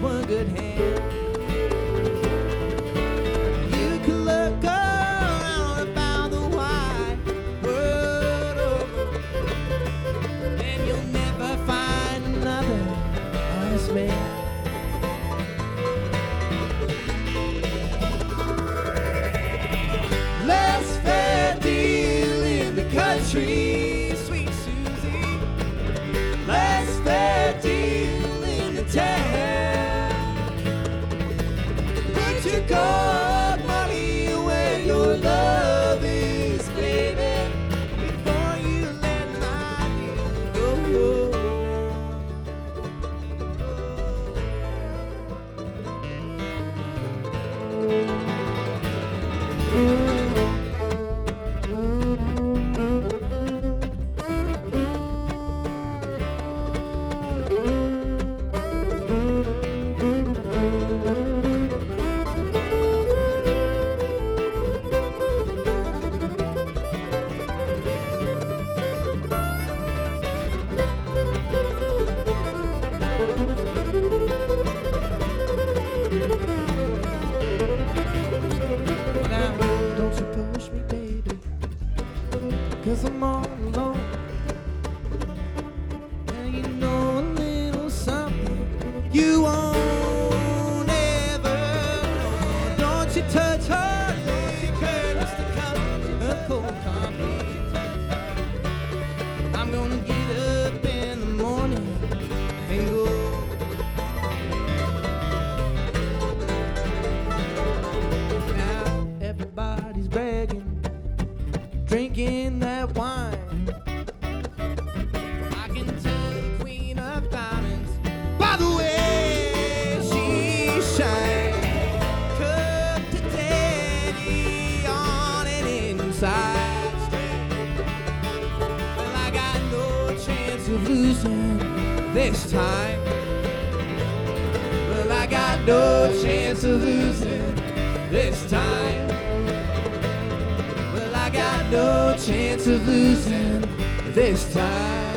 one good hand. You can look around about the wide world over, and you'll never find another honest man. Less fair deal in the country, sweet Susie. Less fair deal in the town. Put your gold money where your love is, baby, before you let my deal go. Now, don't you push me, baby, 'cause I'm all alone. And you know a little something you won't ever know. Don't you touch her, Lady Curtis, the color of cold coffee. I'm gonna get up in the morning and go. Now everybody's bragging, drinking that wine. I can tell the Queen of Diamonds by the way she shines. Cup to daddy on an inside straight. Well, I got no chance of losing this time. Well, I got no chance of losing this time. Well, I got no chance of losing this time.